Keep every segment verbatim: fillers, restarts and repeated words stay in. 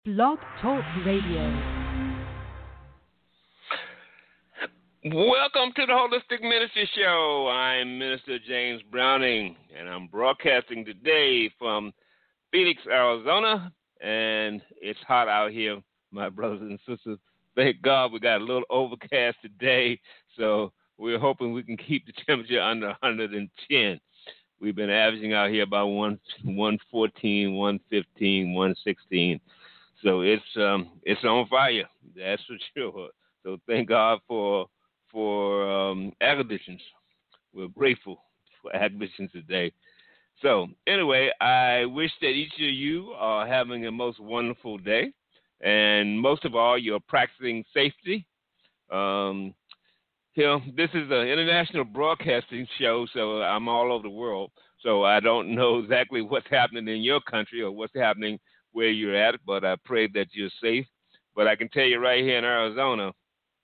Blog Talk Radio. Welcome to the Holistic Ministry Show. I'm Minister James Browning, and I'm broadcasting today from Phoenix, Arizona, and it's hot out here, my brothers and sisters. Thank God we got a little overcast today, so we're hoping we can keep the temperature under one hundred ten. We've been averaging out here about one, one fourteen, one fifteen, one sixteen. So it's um it's on fire, that's for sure. So thank God for for um, air conditions. We're grateful for air conditions today. So anyway, I wish that each of you are having a most wonderful day, and most of all, you're practicing safety. Um, you know, this is an international broadcasting show, so I'm all over the world. So I don't know exactly what's happening in your country or what's happening where you're at, but I pray that you're safe. But I can tell you right here in Arizona,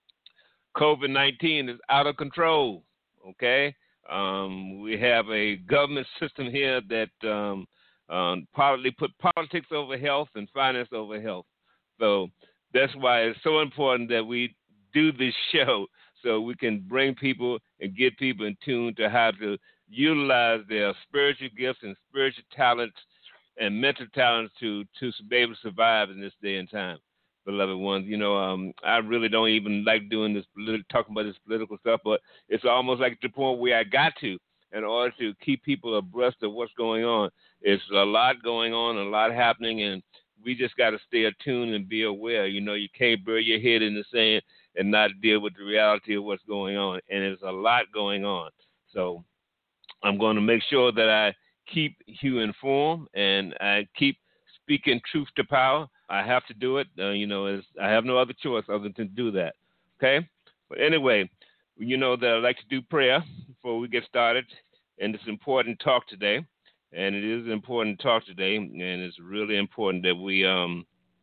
COVID nineteen is out of control, okay? Um, we have a government system here that um, um, partly put politics over health and finance over health. So that's why it's so important that we do this show so we can bring people and get people in tune to how to utilize their spiritual gifts and spiritual talents and mental talents to, to be able to survive in this day and time. Beloved ones, you know, um, I really don't even like doing this, politi- talking about this political stuff, but it's almost like the point where I got to in order to keep people abreast of what's going on. It's a lot going on, a lot happening, and we just got to stay attuned and be aware. You know, you can't bury your head in the sand and not deal with the reality of what's going on, and there's a lot going on. So I'm going to make sure that I keep you informed and I keep speaking truth to power. I have to do it. Uh, you know, it's, I have no other choice other than to do that. Okay? But anyway, you know that I like to do prayer before we get started in this important talk today. And it is an important talk today, and it's really important that we um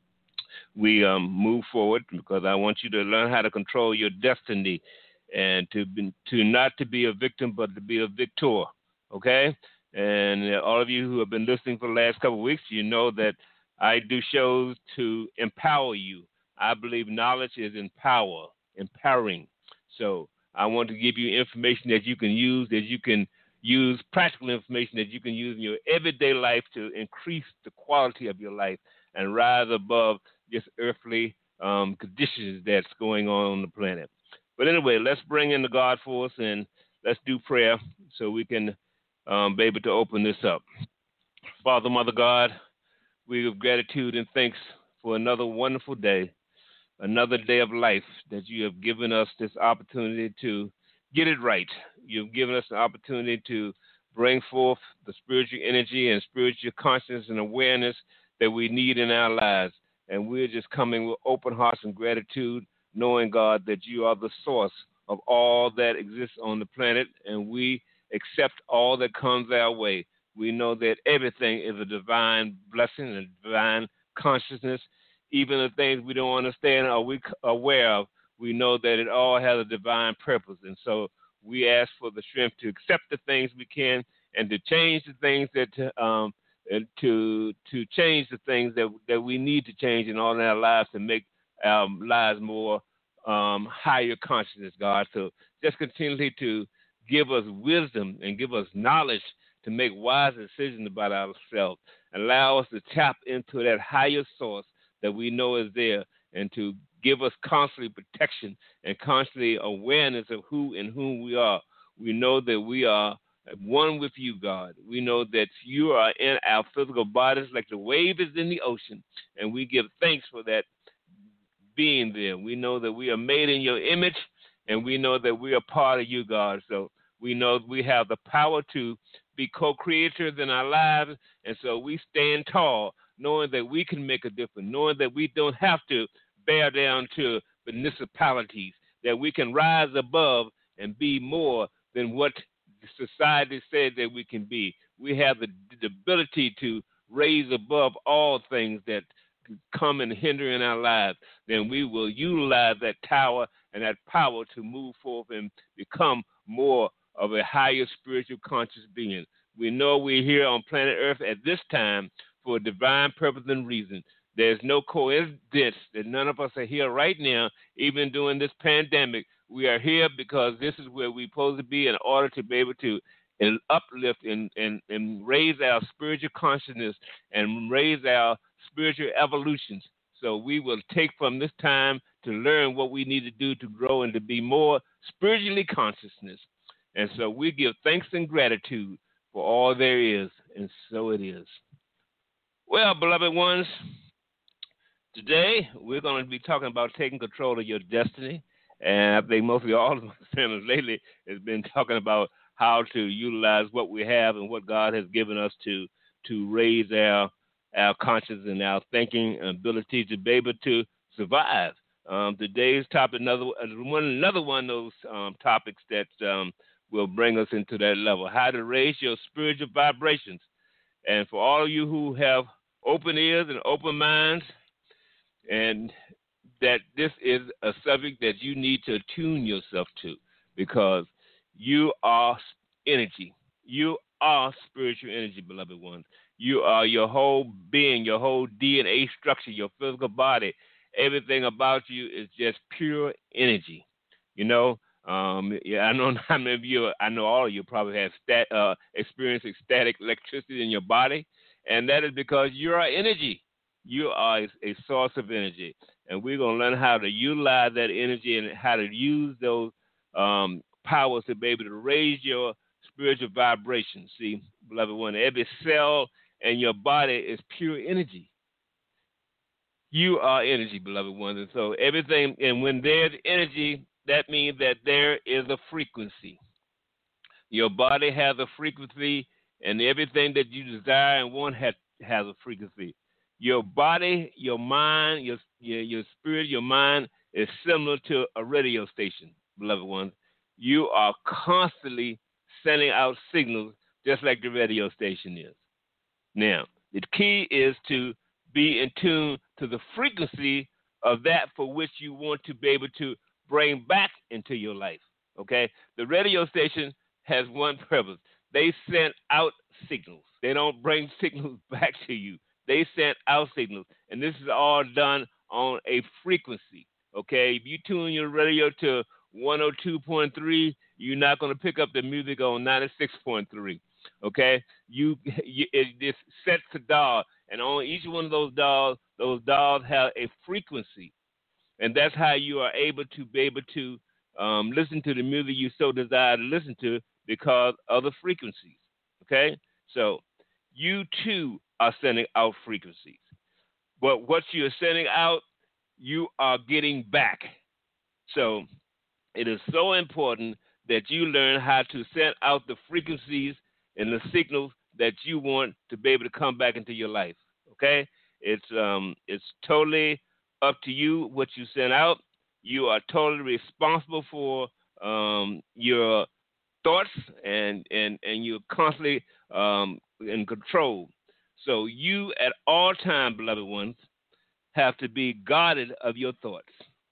we um move forward, because I want you to learn how to control your destiny and to be, to not to be a victim but to be a victor. Okay? And all of you who have been listening for the last couple of weeks, you know that I do shows to empower you. I believe knowledge is empower, empowering. So I want to give you information that you can use, that you can use practical information that you can use in your everyday life to increase the quality of your life and rise above just earthly um, conditions that's going on on the planet. But anyway, let's bring in the God force and let's do prayer so we can um, be able to open this up. Father, Mother God, we give gratitude and thanks for another wonderful day, another day of life that you have given us this opportunity to get it right. You've given us the opportunity to bring forth the spiritual energy and spiritual consciousness and awareness that we need in our lives. And we're just coming with open hearts and gratitude, knowing, God, that you are the source of all that exists on the planet, and we accept all that comes our way. We know that everything is a divine blessing, a divine consciousness. Even the things we don't understand or we aware of, we know that it all has a divine purpose. And so we ask for the strength to accept the things we can and to change the things that um and to to change the things that that we need to change in all our lives to make our lives more um, higher consciousness, God. So just continually to give us wisdom and give us knowledge to make wise decisions about ourselves. Allow us to tap into that higher source that we know is there, and to give us constantly protection and constantly awareness of who and whom we are. We know that we are one with you, God. We know that you are in our physical bodies like the wave is in the ocean, and we give thanks for that being there. We know that we are made in your image, and we know that we are part of you, God. So we know we have the power to be co-creators in our lives, and so we stand tall, knowing that we can make a difference, knowing that we don't have to bear down to municipalities, that we can rise above and be more than what society said that we can be. We have the, the ability to raise above all things that come and hinder in our lives. Then we will utilize that tower and that power to move forth and become more of a higher spiritual conscious being. We know we're here on planet Earth at this time for a divine purpose and reason. There's no coincidence that none of us are here right now, even during this pandemic. We are here because this is where we're supposed to be in order to be able to and uplift and, and, and raise our spiritual consciousness and raise our spiritual evolutions. So we will take from this time to learn what we need to do to grow and to be more spiritually consciousness. And so we give thanks and gratitude for all there is, and so it is. Well, beloved ones, today we're going to be talking about taking control of your destiny. And I think mostly all of my sermons lately has been talking about how to utilize what we have and what God has given us to to raise our our conscience and our thinking ability to be able to survive. Um, today's topic, another one, another one of those um, topics that um, will bring us into that level: how to raise your spiritual vibrations. And for all of you who have open ears and open minds, and that this is a subject that you need to attune yourself to, because you are energy. You are spiritual energy, beloved ones. You are your whole being, your whole D N A structure, your physical body. Everything about you is just pure energy. You know, um, yeah, I know how many of you, I know all of you probably have stat, uh, experienced static electricity in your body, and that is because you are energy. You are a, a source of energy, and we're going to learn how to utilize that energy and how to use those um, powers to be able to raise your spiritual vibration. See, beloved one, every cell in your body is pure energy. You are energy, beloved ones, and so everything, and when there's energy, that means that there is a frequency. Your body has a frequency, and everything that you desire and want has, has a frequency. Your body, your mind, your, your your spirit, your mind is similar to a radio station, beloved ones. You are constantly sending out signals just like the radio station is. Now, the key is to be in tune to the frequency of that for which you want to be able to bring back into your life, okay? The radio station has one purpose. They send out signals. They don't bring signals back to you. They send out signals, and this is all done on a frequency, okay? If you tune your radio to one oh two point three, you're not going to pick up the music on ninety-six point three, okay? You, you it just sets the dial, and on each one of those dials, those dials have a frequency, and that's how you are able to be able to um, listen to the music you so desire to listen to because of the frequencies, okay? So you too are sending out frequencies. But what you're sending out, you are getting back. So it is so important that you learn how to send out the frequencies and the signals that you want to be able to come back into your life. Okay? It's um it's totally up to you what you send out. You are totally responsible for um your thoughts, and and and you're constantly um in control. So you, at all times, beloved ones, have to be guarded of your thoughts.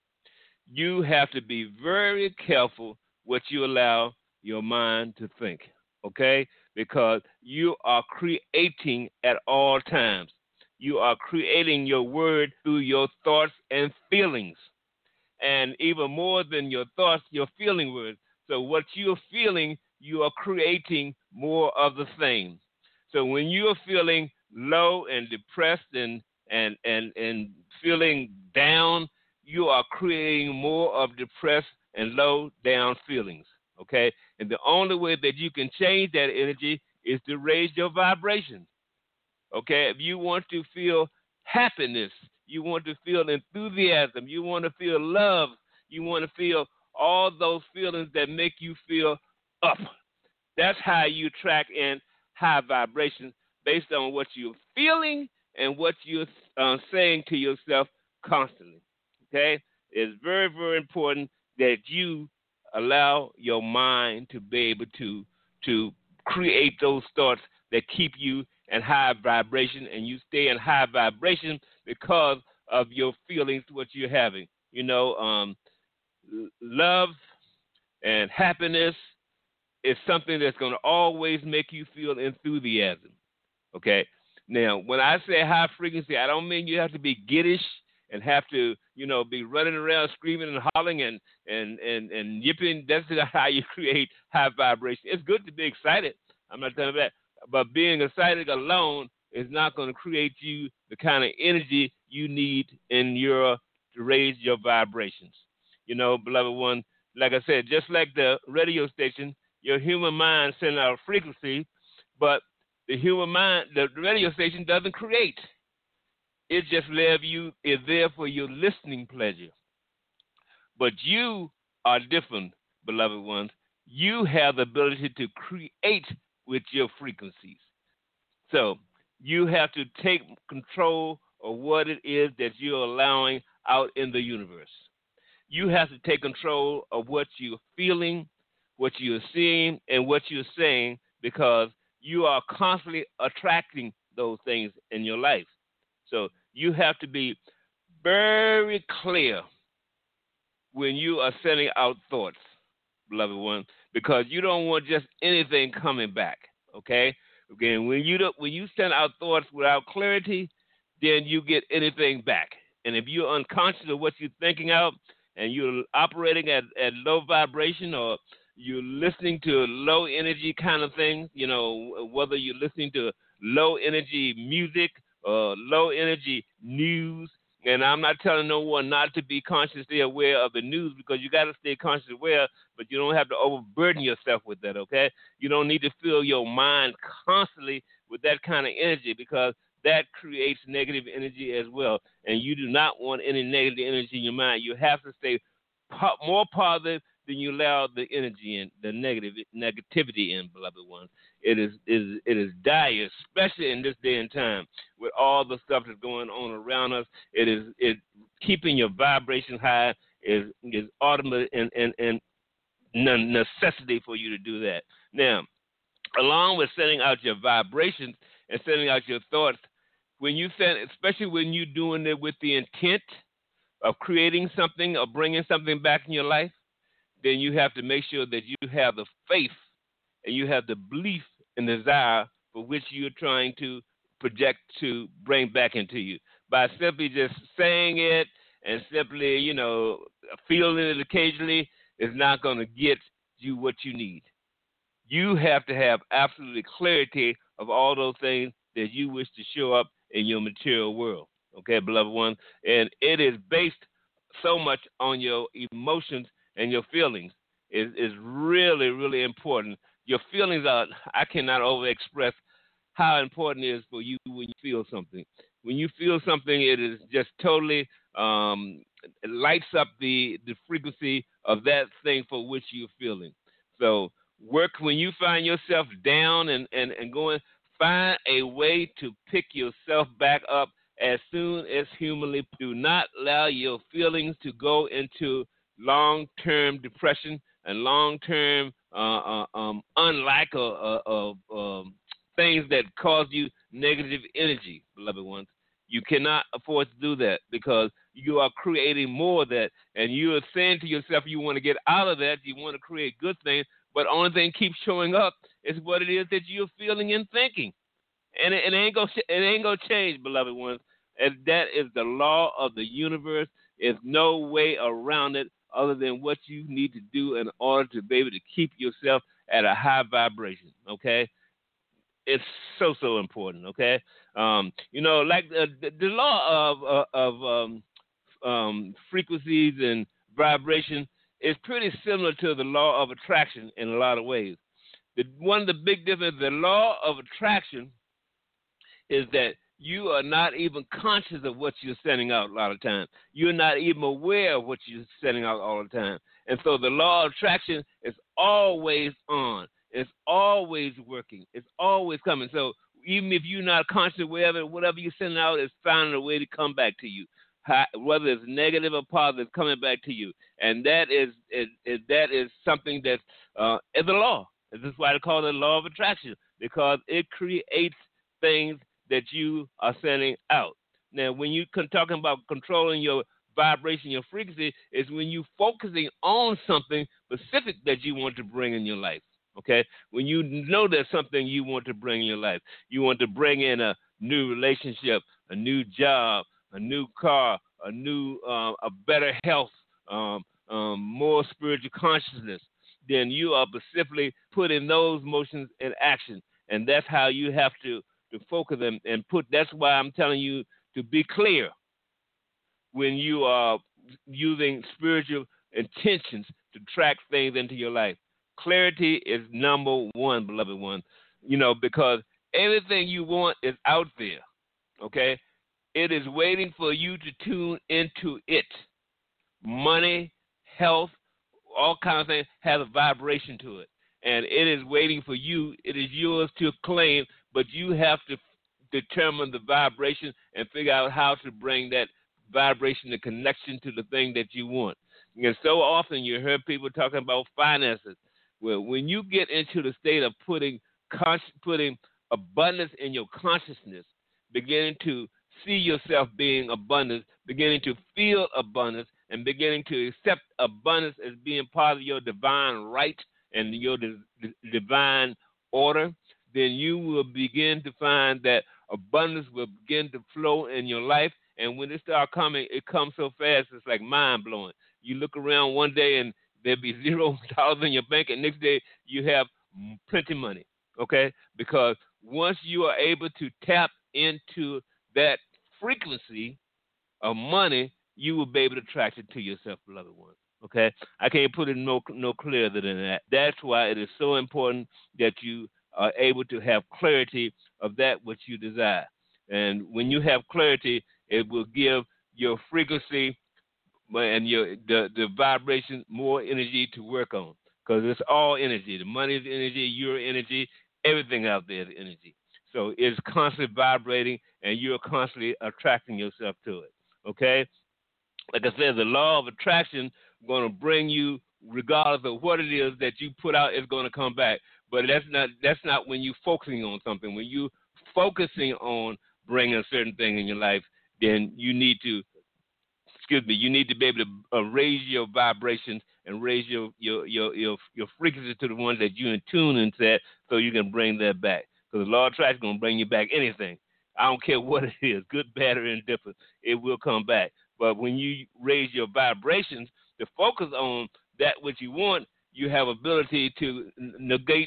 You have to be very careful what you allow your mind to think, okay? Because you are creating at all times. You are creating your word through your thoughts and feelings. And even more than your thoughts, your feeling words. So what you're feeling, you are creating more of the same. So when you're feeling low and depressed and and and and feeling down, you are creating more of depressed and low down feelings, okay? And the only way that you can change that energy is to raise your vibration, okay? If you want to feel happiness, you want to feel enthusiasm, you want to feel love, you want to feel all those feelings that make you feel up. That's how you track in high vibrations, based on what you're feeling and what you're uh, saying to yourself constantly, okay? It's very, very important that you allow your mind to be able to, to create those thoughts that keep you in high vibration, and you stay in high vibration because of your feelings, what you're having. You know, um, love and happiness is something that's going to always make you feel enthusiasm. Okay. Now, when I say high frequency, I don't mean you have to be giddish and have to, you know, be running around screaming and hollering and and and and yipping. That's not how you create high vibration. It's good to be excited. I'm not telling you that, but being excited alone is not going to create you the kind of energy you need in your to raise your vibrations. You know, beloved one, like I said, just like the radio station, your human mind sends out a frequency, but the human mind, the radio station doesn't create. It just leave you is there for your listening pleasure. But you are different, beloved ones. You have the ability to create with your frequencies. So you have to take control of what it is that you're allowing out in the universe. You have to take control of what you're feeling, what you're seeing, and what you're saying, because you are constantly attracting those things in your life. So you have to be very clear when you are sending out thoughts, beloved one, because you don't want just anything coming back, okay? Again, when you don't, when you send out thoughts without clarity, then you get anything back. And if you're unconscious of what you're thinking out and you're operating at, at low vibration, or you're listening to low energy kind of things, you know, whether you're listening to low energy music or low energy news, and I'm not telling no one not to be consciously aware of the news, because you got to stay consciously aware, but you don't have to overburden yourself with that, okay? You don't need to fill your mind constantly with that kind of energy, because that creates negative energy as well, and you do not want any negative energy in your mind. You have to stay po- more positive than you allow the energy in, the negative negativity in, beloved ones. It is, is it is dire, especially in this day and time with all the stuff that's going on around us. It is it keeping your vibration high is is ultimate and and and necessity for you to do that. Now, along with setting out your vibrations and setting out your thoughts, when you set, especially when you're doing it with the intent of creating something or bringing something back in your life, then you have to make sure that you have the faith and you have the belief and desire for which you're trying to project to bring back into you. By simply just saying it and simply, you know, feeling it occasionally is not going to get you what you need. You have to have absolute clarity of all those things that you wish to show up in your material world. Okay, beloved one? And it is based so much on your emotions and your feelings. Is is really, really important. Your feelings are, I cannot over-express how important it is for you when you feel something. When you feel something, it is just totally, um, it lights up the, the frequency of that thing for which you're feeling. So work when you find yourself down and, and, and going, find a way to pick yourself back up as soon as humanly. Do not allow your feelings to go into long-term depression and long-term uh, uh, um, unlike uh, uh, uh, um, things that cause you negative energy, beloved ones. You cannot afford to do that, because you are creating more of that, and you are saying to yourself you want to get out of that, you want to create good things, but only thing keeps showing up is what it is that you're feeling and thinking, and it, it ain't gonna it ain't gonna change, beloved ones. And that is the law of the universe. There's no way around it other than what you need to do in order to be able to keep yourself at a high vibration, okay? It's so, so important, okay? Um, you know, like uh, the, the law of, uh, of um, um, frequencies and vibration is pretty similar to the law of attraction in a lot of ways. The, one of the big differences, the law of attraction, is that you are not even conscious of what you're sending out a lot of times. You're not even aware of what you're sending out all the time. And so the law of attraction is always on. It's always working. It's always coming. So even if you're not conscious aware of it, whatever you're sending out is finding a way to come back to you. How, whether it's negative or positive, coming back to you. And that is, is, is that is something that uh, is a law. This is why they call it the law of attraction, because it creates things that you are sending out. Now, when you're talking about controlling your vibration, your frequency, is when you're focusing on something specific that you want to bring in your life, okay? When you know there's something you want to bring in your life. You want to bring in a new relationship, a new job, a new car, a new, uh, a better health, um, um, more spiritual consciousness, then you are specifically putting those motions in action. And that's how you have to, to focus them and put, that's why I'm telling you to be clear when you are using spiritual intentions to track things into your life. Clarity is number one, beloved one, you know, because everything you want is out there, okay? It is waiting for you to tune into it. Money, health, all kinds of things have a vibration to it. And it is waiting for you. It is yours to claim, but you have to determine the vibration and figure out how to bring that vibration, the connection to the thing that you want. And so often you hear people talking about finances. Well, when you get into the state of putting con- putting abundance in your consciousness, beginning to see yourself being abundant, beginning to feel abundance, and beginning to accept abundance as being part of your divine right and your di- divine order, then you will begin to find that abundance will begin to flow in your life. And when it starts coming, it comes so fast, it's like mind-blowing. You look around one day and there'll be zero dollars in your bank, and next day you have plenty of money, okay? Because once you are able to tap into that frequency of money, you will be able to attract it to yourself, beloved ones, okay? I can't put it no, no clearer than that. That's why it is so important that you are able to have clarity of that which you desire. And when you have clarity, it will give your frequency and your the, the vibration more energy to work on, because it's all energy. The money is energy, your energy, everything out there is energy. So it's constantly vibrating, and you're constantly attracting yourself to it, okay? Like I said, the law of attraction is going to bring you, regardless of what it is that you put out, it's going to come back. But that's not that's not when you're focusing on something. When you're focusing on bringing a certain thing in your life, then you need to, excuse me, you need to be able to uh, raise your vibrations and raise your your, your your your frequency to the ones that you're in tune into that, so you can bring that back. Because the law of attraction is going to bring you back anything. I don't care what it is, good, bad, or indifferent, it will come back. But when you raise your vibrations to focus on that which you want, you have ability to negate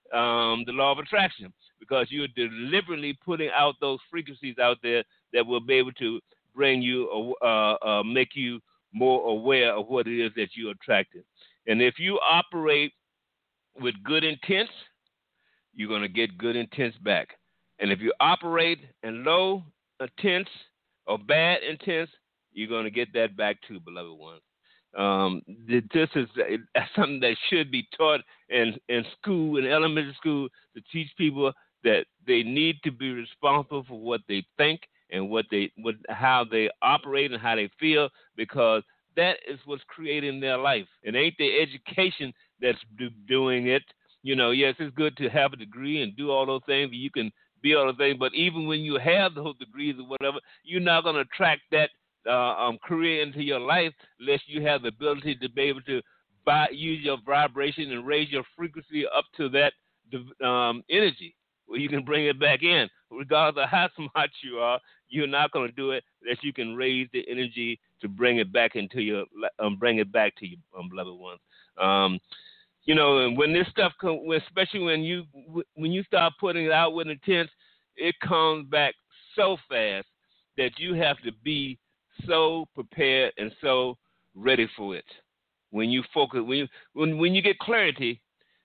um, the law of attraction, because you're deliberately putting out those frequencies out there that will be able to bring you, uh, uh, make you more aware of what it is that you're attracting. And if you operate with good intents, you're going to get good intents back. And if you operate in low intents or bad intents, you're going to get that back too, beloved ones. Um, this is something that should be taught in, in school, in elementary school, to teach people that they need to be responsible for what they think and what they, what, how they operate and how they feel, because that is what's creating their life. It ain't the education that's do, doing it. You know, yes, it's good to have a degree and do all those things. You can be all those things, but even when you have those degrees or whatever, you're not going to attract that uh, um, career into your life unless you have the ability to be able to buy, use your vibration and raise your frequency up to that um, energy where you can bring it back in. Regardless of how smart you are, you're not going to do it unless you can raise the energy to bring it back into your, um, bring it back to you, um, beloved ones. Um, You know, and when this stuff comes, especially when you when you start putting it out with intent, it comes back so fast that you have to be so prepared and so ready for it. When you focus, when you when when you get clarity,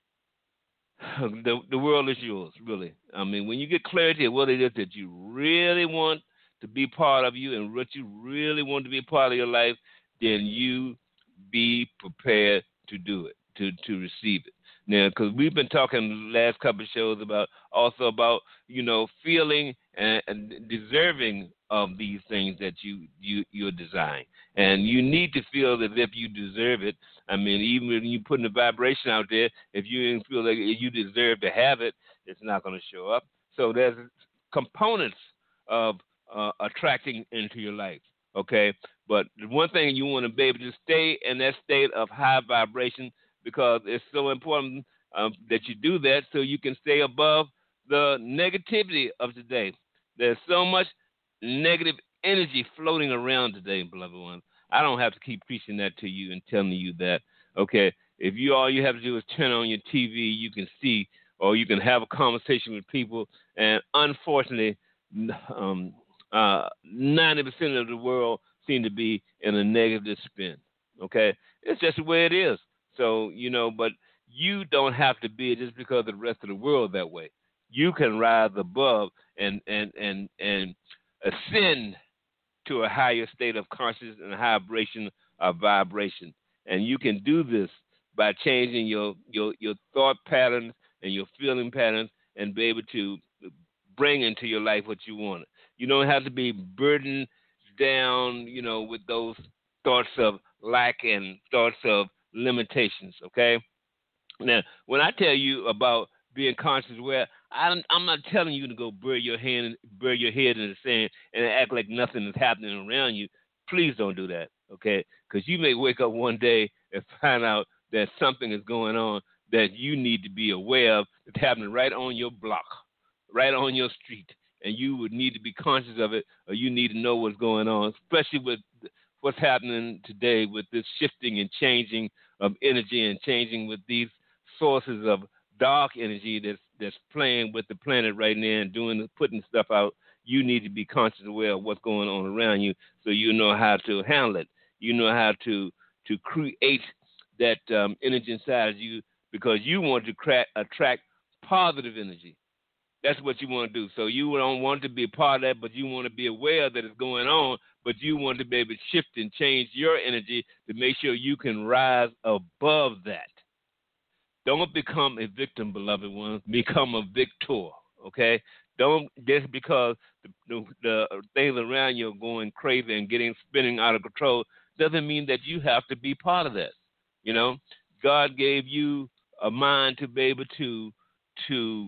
the the world is yours, really. I mean, when you get clarity of what it is that you really want to be part of you and what you really want to be part of your life, then you be prepared to do it. To, to receive it. Now, because we've been talking the last couple of shows about also about, you know, feeling and, and deserving of these things that you, you, you're desiring. And you need to feel as if you deserve it. I mean, even when you put the vibration out there, if you didn't feel like you deserve to have it, it's not going to show up. So there's components of uh, attracting into your life, okay? But the one thing you want to be able to stay in that state of high vibration, because it's so important um, that you do that so you can stay above the negativity of today. There's so much negative energy floating around today, beloved ones. I don't have to keep preaching that to you and telling you that. Okay, if you all you have to do is turn on your T V, you can see or you can have a conversation with people. And unfortunately, um, uh, ninety percent of the world seem to be in a negative spin. Okay, it's just the way it is. So you know, but you don't have to be just because of the rest of the world that way. You can rise above and and and and ascend to a higher state of consciousness and vibration of vibration. And you can do this by changing your, your, your thought patterns and your feeling patterns and be able to bring into your life what you want. You don't have to be burdened down, you know, with those thoughts of lack and thoughts of limitations, okay? Now, when I tell you about being conscious, where I'm, I'm not telling you to go bury your hand, bury your head in the sand and act like nothing is happening around you. Please don't do that, okay? Because you may wake up one day and find out that something is going on that you need to be aware of. It's happening right on your block, right on your street, and you would need to be conscious of it, or you need to know what's going on, especially with what's happening today with this shifting and changing of energy and changing with these sources of dark energy that's that's playing with the planet right now and doing putting stuff out. You need to be conscious aware of what's going on around you, so you know how to handle it. You know how to to create that um, energy inside of you, because you want to crack, attract positive energy. That's what you want to do. So you don't want to be a part of that, but you want to be aware that it's going on, but you want to be able to shift and change your energy to make sure you can rise above that. Don't become a victim, beloved ones. Become a victor, okay? Don't, just because the, the, the things around you are going crazy and getting spinning out of control doesn't mean that you have to be part of that. You know, God gave you a mind to be able to to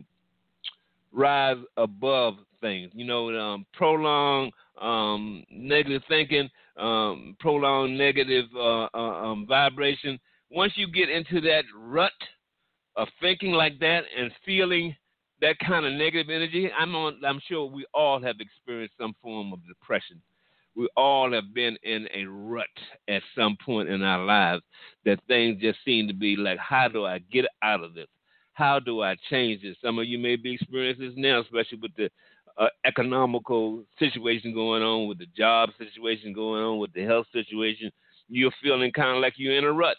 rise above things. You know, um, prolonged um, negative thinking, um, prolonged negative uh, uh, um, vibration. Once you get into that rut of thinking like that and feeling that kind of negative energy, I'm on, I'm sure we all have experienced some form of depression. We all have been in a rut at some point in our lives that things just seem to be like, how do I get out of this? How do I change this? Some of you may be experiencing this now, especially with the uh, economical situation going on, with the job situation going on, with the health situation. You're feeling kind of like you're in a rut.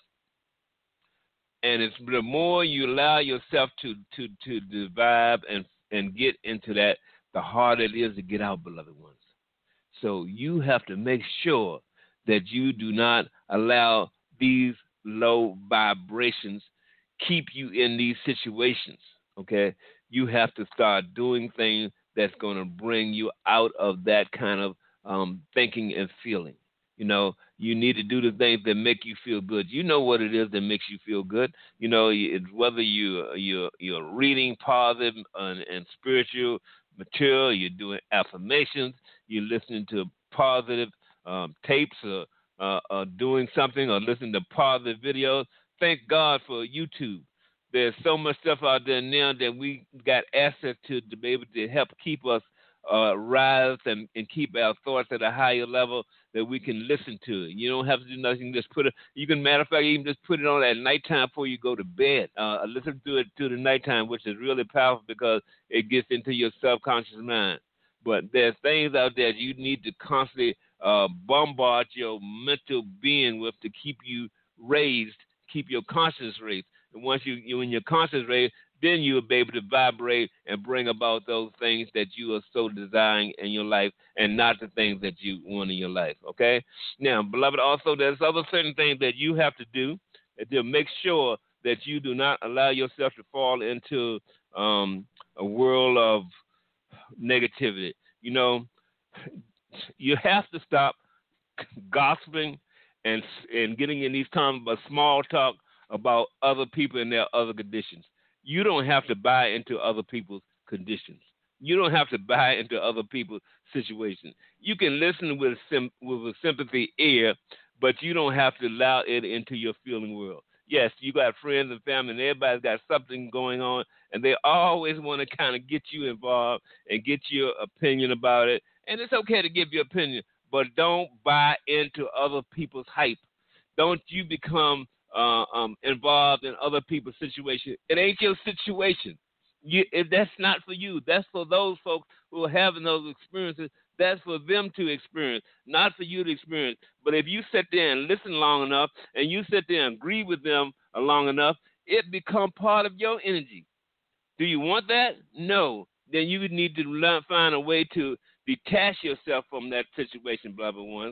And it's the more you allow yourself to to to divide and and get into that, the harder it is to get out, beloved ones. So you have to make sure that you do not allow these low vibrations keep you in these situations, okay? You have to start doing things that's going to bring you out of that kind of um, thinking and feeling. You know, you need to do the things that make you feel good. You know what it is that makes you feel good. You know, it's whether you you're you're reading positive and, and spiritual material, you're doing affirmations, you're listening to positive um, tapes, or, uh, or doing something, or listening to positive videos. Thank God for YouTube. There's so much stuff out there now that we got access to to be able to help keep us uh, rise and, and keep our thoughts at a higher level that we can listen to. You don't have to do nothing. Just put it. You can, matter of fact, even just put it on at nighttime before you go to bed. Uh, listen to it to the nighttime, which is really powerful because it gets into your subconscious mind. But there's things out there you need to constantly uh, bombard your mental being with to keep you raised, keep your consciousness raised. And once you, you in your consciousness raised, then you'll be able to vibrate and bring about those things that you are so desiring in your life, and not the things that you want in your life, okay? Now, beloved, also there's other certain things that you have to do to make sure that you do not allow yourself to fall into um, a world of negativity. You know, you have to stop gossiping and and getting in these times of small talk about other people and their other conditions. You don't have to buy into other people's conditions. You don't have to buy into other people's situations. You can listen with sim- with a sympathy ear, but you don't have to allow it into your feeling world. Yes, you got friends and family, and everybody's got something going on, and they always want to kind of get you involved and get your opinion about it. And it's okay to give your opinion, but don't buy into other people's hype. Don't you become uh, um, involved in other people's situation. It ain't your situation. You, if that's not for you. That's for those folks who are having those experiences. That's for them to experience, not for you to experience. But if you sit there and listen long enough, and you sit there and agree with them long enough, it become part of your energy. Do you want that? No. Then you would need to learn, find a way to detach yourself from that situation, beloved ones.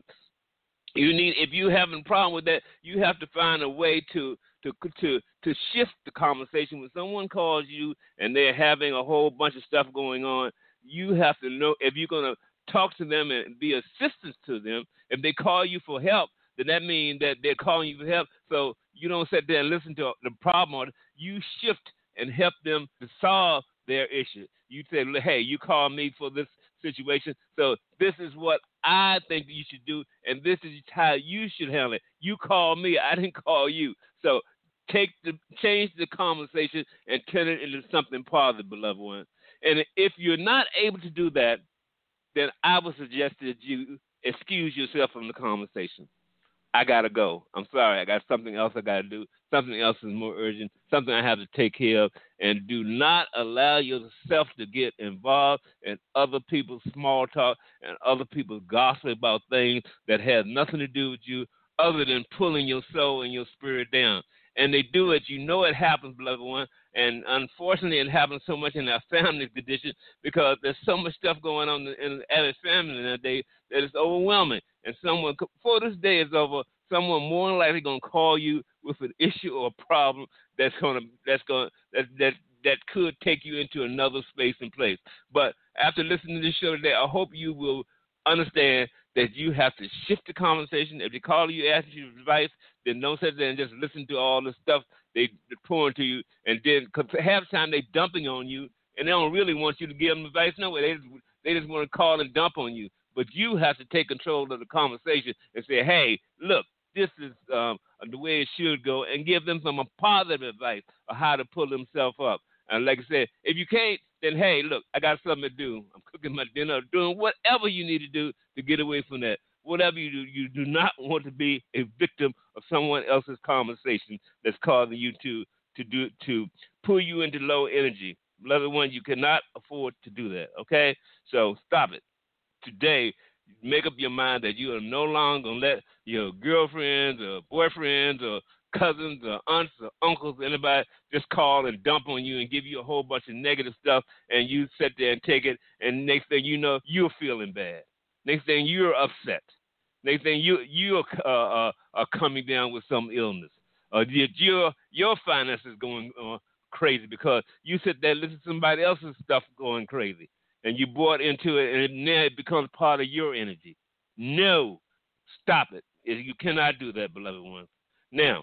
You need, if you having a problem with that, you have to find a way to to to to shift the conversation. When someone calls you and they're having a whole bunch of stuff going on, you have to know if you're gonna talk to them and be assistance to them. If they call you for help, then that means that they're calling you for help. So you don't sit there and listen to the problem, or you shift and help them to solve their issue. You say, hey, you call me for this situation, so this is what I think you should do, and this is how you should handle it. You call me, I didn't call you. So take the change the conversation and turn it into something positive, beloved one. And if you're not able to do that, then I would suggest that you excuse yourself from the conversation. I gotta go. I'm sorry. I got something else I gotta do. Something else is more urgent. Something I have to take care of. And do not allow yourself to get involved in other people's small talk and other people's gossip about things that have nothing to do with you, other than pulling your soul and your spirit down. And they do it. You know it happens, beloved one. And unfortunately, it happens so much in our family condition because there's so much stuff going on in every family nowadays that it's overwhelming. And someone, before this day is over, someone more than likely going to call you with an issue or a problem that's going to that's going that that that could take you into another space and place. But after listening to this show today, I hope you will understand that you have to shift the conversation. If they call you, ask you for advice, then don't sit there and just listen to all the stuff they, they're pouring to you. And then, because half the time they're dumping on you, and they don't really want you to give them advice. No way. They just, they just want to call and dump on you. But you have to take control of the conversation and say, hey, look, this is um, the way it should go, and give them some positive advice on how to pull themselves up. And like I said, if you can't, then hey, look, I got something to do. I'm cooking my dinner, doing whatever you need to do to get away from that. Whatever you do, you do not want to be a victim of someone else's conversation that's causing you to to do to pull you into low energy. Beloved one, you cannot afford to do that. Okay, so stop it today. Make up your mind that you are no longer gonna let your girlfriends or boyfriends or cousins or aunts or uncles, anybody, just call and dump on you and give you a whole bunch of negative stuff, and you sit there and take it, and next thing you know, you're feeling bad. Next thing you're upset. Next thing you you are, uh, uh, are coming down with some illness. Uh, your your finances going uh, crazy because you sit there and listen to somebody else's stuff going crazy, and you bought into it, and now it becomes part of your energy. No, stop it. You cannot do that, beloved ones. Now,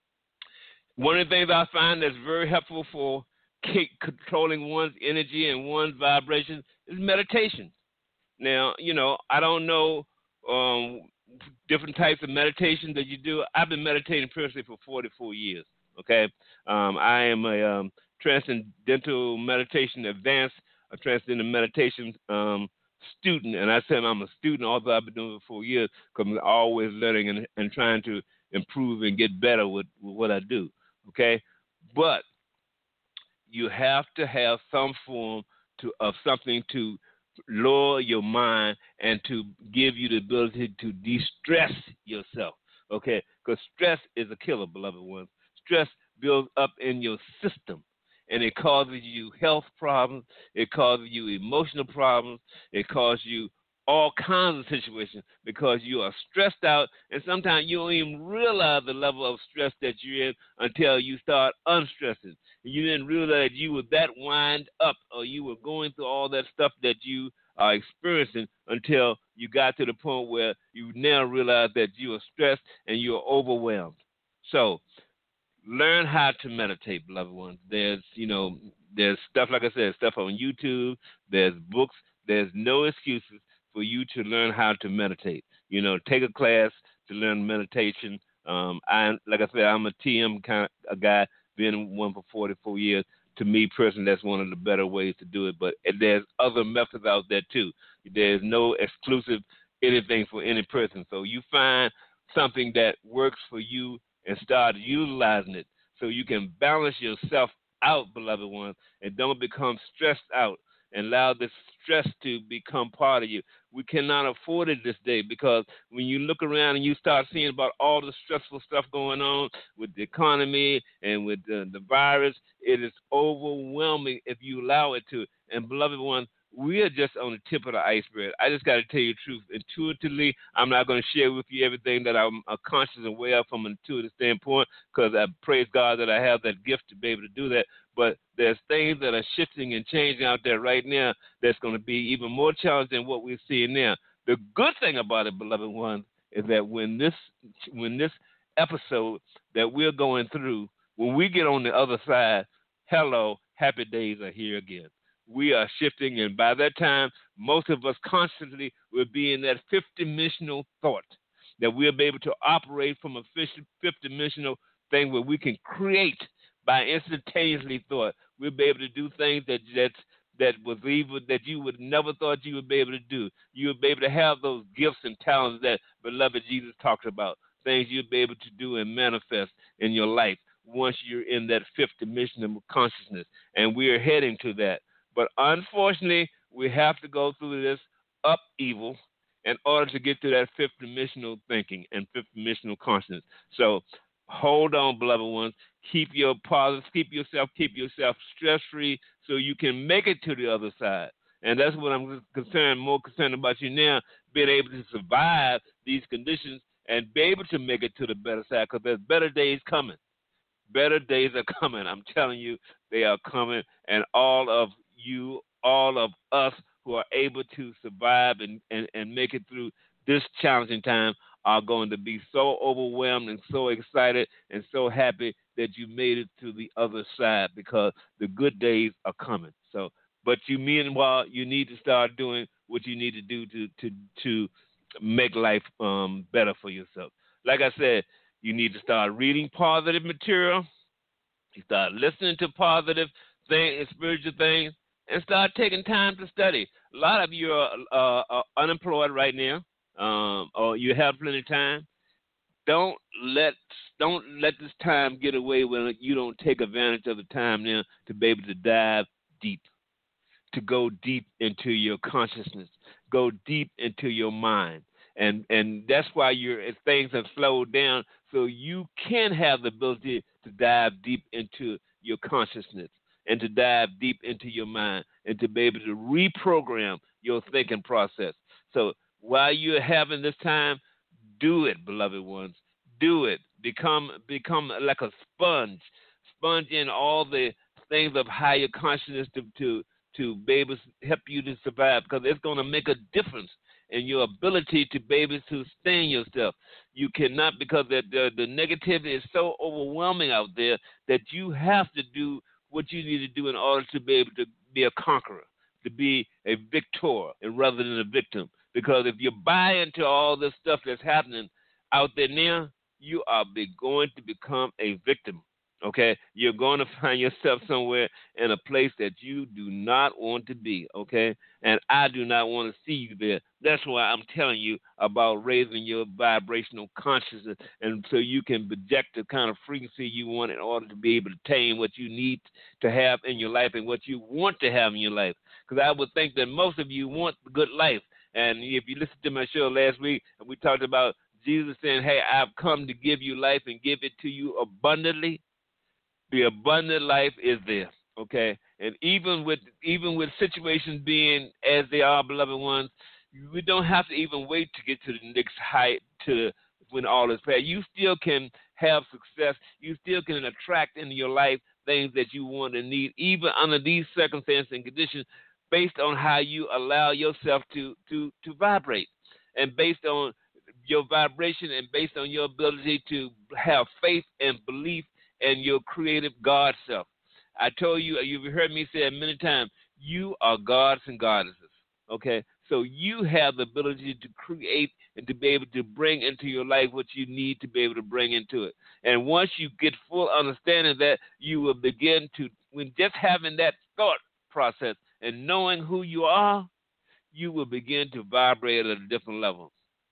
one of the things I find that's very helpful for controlling one's energy and one's vibration is meditation. Now, you know, I don't know um, different types of meditation that you do. I've been meditating personally for forty-four years, okay? Um, I am a um, transcendental meditation advanced, a transcendental meditation um, student, and I say I'm a student, although I've been doing it for four years because I'm always learning and, and trying to improve and get better with, with what I do. Okay, but you have to have some form to of something to lower your mind and to give you the ability to de-stress yourself. Okay, because stress is a killer, beloved ones. Stress builds up in your system, and it causes you health problems. It causes you emotional problems. It causes you all kinds of situations because you are stressed out, and sometimes you don't even realize the level of stress that you're in until you start unstressing. You didn't realize you were that wind up or you were going through all that stuff that you are experiencing until you got to the point where you now realize that you are stressed and you are overwhelmed. So learn how to meditate, beloved ones. There's, you know, there's stuff, like I said, stuff on YouTube. There's books. There's no excuses for you to learn how to meditate. You know, take a class to learn meditation. Um, I like I said, I'm a T M kind of a guy, been one for forty-four years. To me personally, that's one of the better ways to do it. But there's other methods out there too. There's no exclusive anything for any person. So you find something that works for you and start utilizing it so you can balance yourself out, beloved ones, and don't become stressed out and allow this stress to become part of you. We cannot afford it this day because when you look around and you start seeing about all the stressful stuff going on with the economy and with the, the virus, it is overwhelming if you allow it to. And beloved ones, we are just on the tip of the iceberg. I just got to tell you the truth. Intuitively, I'm not going to share with you everything that I'm uh, conscious and aware of from an intuitive standpoint because I praise God that I have that gift to be able to do that. But there's things that are shifting and changing out there right now that's going to be even more challenging than what we're seeing now. The good thing about it, beloved ones, is that when this when this episode that we're going through, when we get on the other side, hello, happy days are here again. We are shifting, and by that time, most of us constantly will be in that fifth dimensional thought that we'll be able to operate from a fifth dimensional thing where we can create by instantaneously thought. We'll be able to do things that that that was evil that you would never thought you would be able to do. You would be able to have those gifts and talents that beloved Jesus talked about. Things you'll be able to do and manifest in your life once you're in that fifth dimension of consciousness, and we are heading to that. But unfortunately, we have to go through this upheaval in order to get to that fifth dimensional thinking and fifth dimensional consciousness. So hold on, beloved ones. Keep your positive, keep yourself, keep yourself stress-free so you can make it to the other side. And that's what I'm concerned, more concerned about you now, being able to survive these conditions and be able to make it to the better side because there's better days coming. Better days are coming. I'm telling you, they are coming. And all of you, all of us who are able to survive and, and, and make it through this challenging time are going to be so overwhelmed and so excited and so happy that you made it to the other side because the good days are coming. So, but you meanwhile, you need to start doing what you need to do to to to make life um, better for yourself. Like I said, you need to start reading positive material. You start listening to positive things, spiritual things, and start taking time to study. A lot of you are, uh, are unemployed right now, um, or you have plenty of time. Don't let don't let this time get away when you don't take advantage of the time now to be able to dive deep, to go deep into your consciousness, go deep into your mind. And and that's why your things have slowed down, so you can have the ability to dive deep into your consciousness and to dive deep into your mind and to be able to reprogram your thinking process. So while you're having this time, do it, beloved ones. Do it. Become become like a sponge. Sponge in all the things of higher consciousness to to, to be able to help you to survive because it's going to make a difference in your ability to be able to sustain yourself. You cannot, because the, the, the negativity is so overwhelming out there that you have to do what you need to do in order to be able to be a conqueror, to be a victor and rather than a victim. Because if you buy into all this stuff that's happening out there now, you are be going to become a victim. Okay, you're going to find yourself somewhere in a place that you do not want to be, okay? And I do not want to see you there. That's why I'm telling you about raising your vibrational consciousness and so you can project the kind of frequency you want in order to be able to attain what you need to have in your life and what you want to have in your life. Because I would think that most of you want a good life. And if you listened to my show last week, we talked about Jesus saying, hey, I've come to give you life and give it to you abundantly. The abundant life is there, okay? And even with even with situations being as they are, beloved ones, we don't have to even wait to get to the next height to when all is past. You still can have success. You still can attract into your life things that you want and need, even under these circumstances and conditions, based on how you allow yourself to to to vibrate, and based on your vibration and based on your ability to have faith and belief and your creative God self. I told you, you've heard me say it many times, you are gods and goddesses, okay? So you have the ability to create and to be able to bring into your life what you need to be able to bring into it. And once you get full understanding of that, you will begin to, when just having that thought process and knowing who you are, you will begin to vibrate at a different level.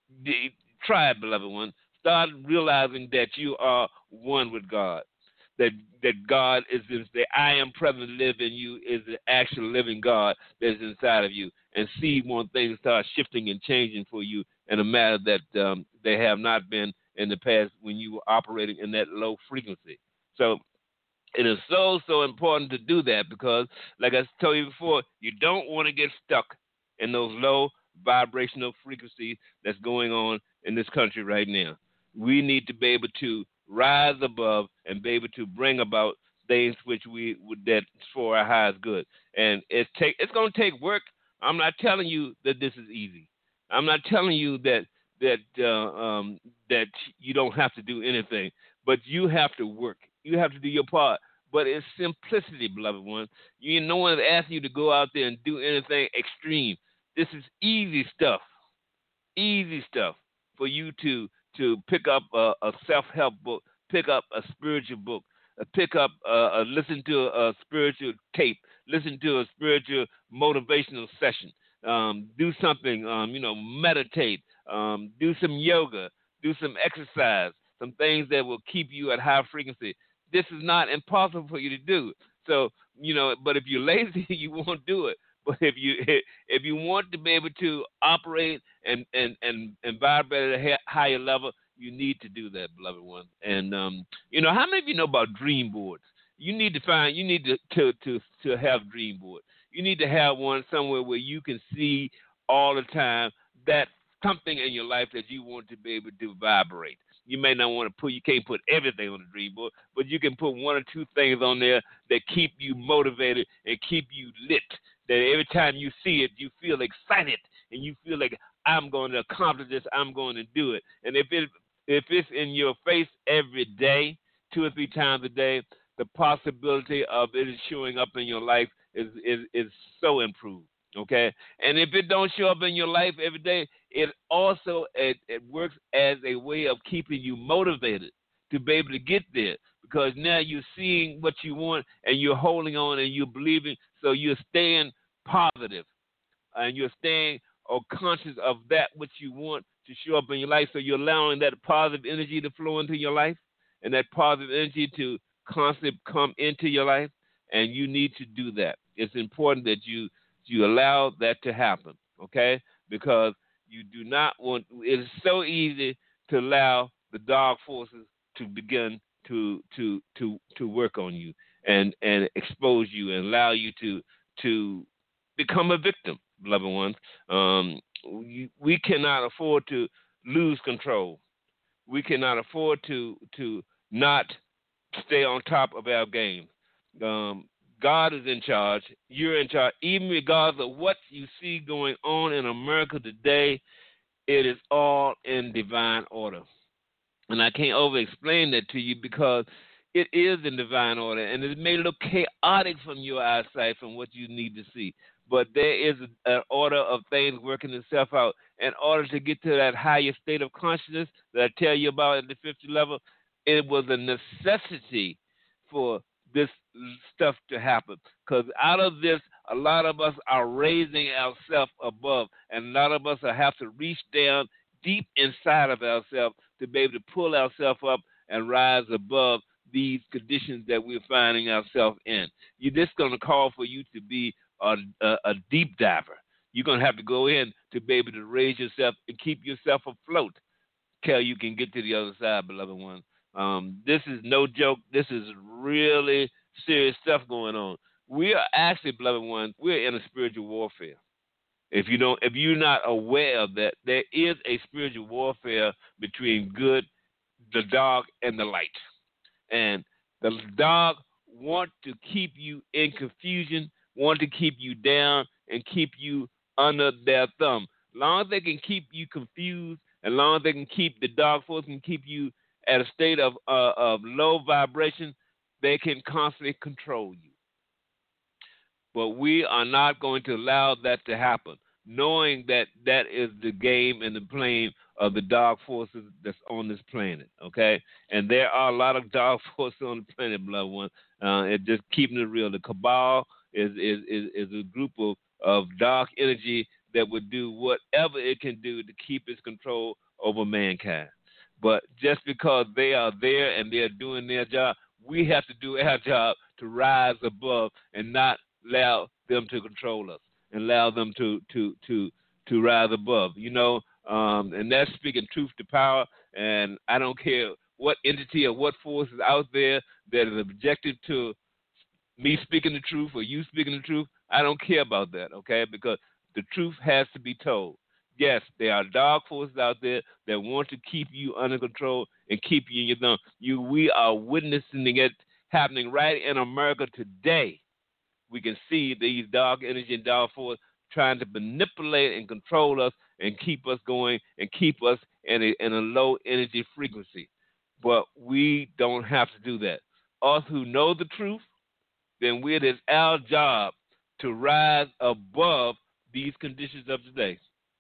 Try it, beloved one. Start realizing that you are one with God. That that God is this, the I am present live in you is the actual living God that's inside of you. And see when things start shifting and changing for you in a manner that um, they have not been in the past when you were operating in that low frequency. So it is so, so important to do that because, like I told you before, you don't want to get stuck in those low vibrational frequencies that's going on in this country right now. We need to be able to rise above and be able to bring about things which we that's for our highest good. And it's take it's going to take work. I'm not telling you that this is easy. I'm not telling you that that uh, um, that you don't have to do anything, but you have to work. You have to do your part. But it's simplicity, beloved one. You no one is asking you to go out there and do anything extreme. This is easy stuff. Easy stuff for you to to pick up a, a self-help book, pick up a spiritual book, uh, pick up, uh, uh, listen to a, a spiritual tape, listen to a spiritual motivational session, um, do something, um, you know, meditate, um, do some yoga, do some exercise, some things that will keep you at high frequency. This is not impossible for you to do. So, you know, but if you're lazy, you won't do it. But if you if you want to be able to operate and and and, and vibrate at a higher level, you need to do that, beloved one. And um, you know, how many of you know about dream boards? You need to find you need to to to, to have dream board. You need to have one somewhere where you can see all the time that something in your life that you want to be able to vibrate. You may not want to put, you can't put everything on the dream board, but you can put one or two things on there that keep you motivated and keep you lit. That every time you see it, you feel excited and you feel like, I'm going to accomplish this, I'm going to do it. And if it if it's in your face every day, two or three times a day, the possibility of it showing up in your life is is, is so improved. Okay, and if it don't show up in your life every day, it also it, it works as a way of keeping you motivated to be able to get there, because now you're seeing what you want and you're holding on and you're believing, so you're staying positive and you're staying or conscious of that which you want to show up in your life. So you're allowing that positive energy to flow into your life and that positive energy to constantly come into your life, and you need to do that. It's important that you you allow that to happen, okay? Because you do not want, it is so easy to allow the dark forces to begin to to to to work on you and, and expose you and allow you to to become a victim, beloved ones. Um, we, we cannot afford to lose control. We cannot afford to to not stay on top of our game. Um, God is in charge. You're in charge. Even regardless of what you see going on in America today, it is all in divine order. And I can't over-explain that to you because it is in divine order. And it may look chaotic from your eyesight from what you need to see. But there is an order of things working itself out. In order to get to that higher state of consciousness that I tell you about at the fifty level, it was a necessity for this stuff to happen, because out of this, a lot of us are raising ourselves above, and a lot of us have to reach down deep inside of ourselves to be able to pull ourselves up and rise above these conditions that we're finding ourselves in. You this going to call for you to be a, a, a deep diver. You're going to have to go in to be able to raise yourself and keep yourself afloat till you can get to the other side, beloved one. Um, this is no joke. This is really serious stuff going on. We are actually, beloved ones, we're in a spiritual warfare. If you don't, if you're not aware of that, there is a spiritual warfare between good, the dark, and the light. And the dark want to keep you in confusion, want to keep you down, and keep you under their thumb. As long as they can keep you confused, as long as they can keep the dark force and keep you at a state of uh, of low vibration, they can constantly control you. But we are not going to allow that to happen, knowing that that is the game and the plan of the dark forces that's on this planet, okay? And there are a lot of dark forces on the planet, beloved one. Uh, and just keeping it real, the cabal is is is, is a group of, of dark energy that would do whatever it can do to keep its control over mankind. But just because they are there and they're doing their job, we have to do our job to rise above and not allow them to control us and allow them to to to to rise above. You know, um, and that's speaking truth to power. And I don't care what entity or what force is out there that is objective to me speaking the truth or you speaking the truth. I don't care about that, okay? Because the truth has to be told. Yes, there are dark forces out there that want to keep you under control and keep you in your thumb. You, we are witnessing it happening right in America today. We can see these dark energy and dark forces trying to manipulate and control us and keep us going and keep us in a, in a low energy frequency. But we don't have to do that. Us who know the truth, then it is our job to rise above these conditions of today.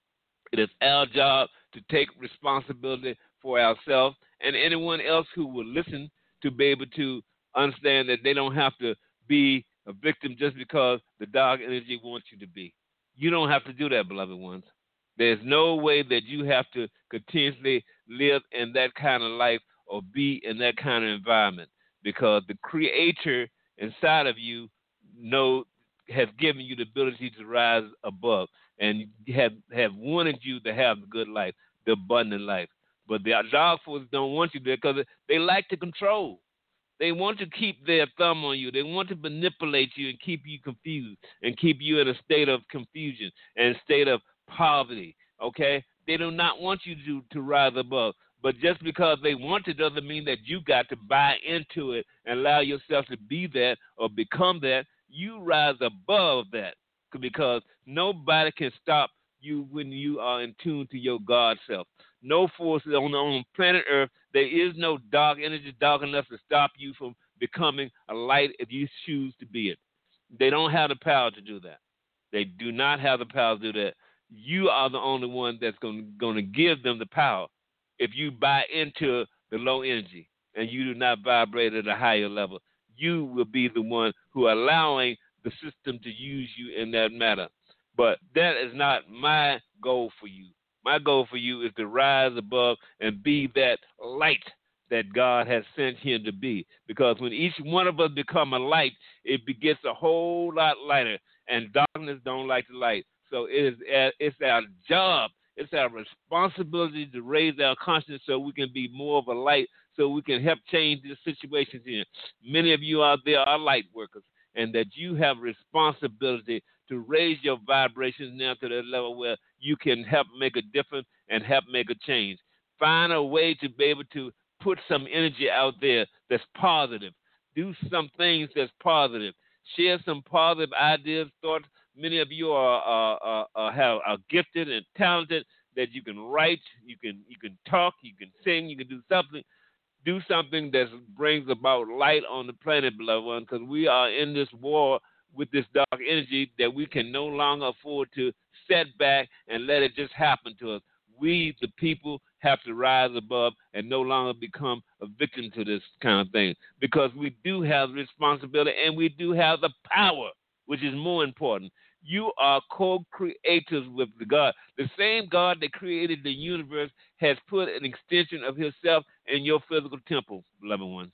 It is our job to take responsibility for ourselves and anyone else who will listen to be able to understand that they don't have to be a victim just because the dark energy wants you to be. You don't have to do that, beloved ones. There's no way that you have to continuously live in that kind of life or be in that kind of environment because the Creator inside of you know has given you the ability to rise above and have, have wanted you to have the good life, the abundant life. But the dark forces don't want you there because they like to control. They want to keep their thumb on you. They want to manipulate you and keep you confused and keep you in a state of confusion and a state of poverty, okay? They do not want you to, to rise above. But just because they want it doesn't mean that you got to buy into it and allow yourself to be that or become that. You rise above that because nobody can stop you when you are in tune to your God self. No forces on the on planet Earth, there is no dark energy dark enough to stop you from becoming a light if you choose to be it. They don't have the power to do that. They do not have the power to do that. You are the only one that's going to give them the power if you buy into the low energy and you do not vibrate at a higher level. You will be the one who are allowing the system to use you in that matter. But that is not my goal for you. My goal for you is to rise above and be that light that God has sent him to be. Because when each one of us become a light, it gets a whole lot lighter. And darkness don't like the light. So it is, it's our job, it's our responsibility to raise our consciousness so we can be more of a light, so we can help change the situations here. Many of you out there are light workers, and that you have responsibility to raise your vibrations now to that level where you can help make a difference and help make a change. Find a way to be able to put some energy out there that's positive. Do some things that's positive. Share some positive ideas, thoughts. Many of you are, are, are, are, have, are gifted and talented that you can write, you can you can talk, you can sing, you can do something. Do something that brings about light on the planet, beloved one, because we are in this war with this dark energy that we can no longer afford to set back and let it just happen to us. We, the people, have to rise above and no longer become a victim to this kind of thing because we do have responsibility and we do have the power, which is more important. You are co-creators with the God. The same God that created the universe has put an extension of himself in your physical temple, beloved ones.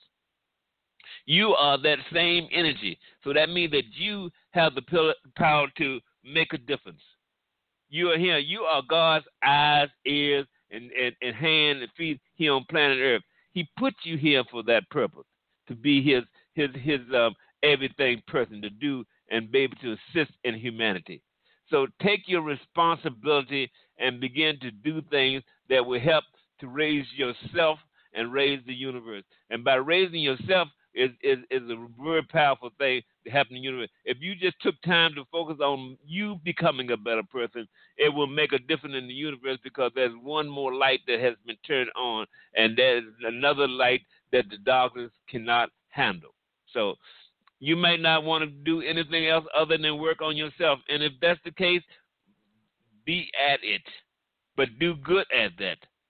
You are that same energy. So that means that you have the power to make a difference. You are here. You are God's eyes, ears, and, and, and hand and feet here on planet Earth. He put you here for that purpose, to be his his his um, everything person, to do and be able to assist in humanity. So take your responsibility and begin to do things that will help to raise yourself and raise the universe. And by raising yourself is, is, is a very powerful thing to happen in the universe. If you just took time to focus on you becoming a better person, it will make a difference in the universe because there's one more light that has been turned on, and there's another light that the darkness cannot handle. So you may not want to do anything else other than work on yourself. And if that's the case, be at it. But do good at that.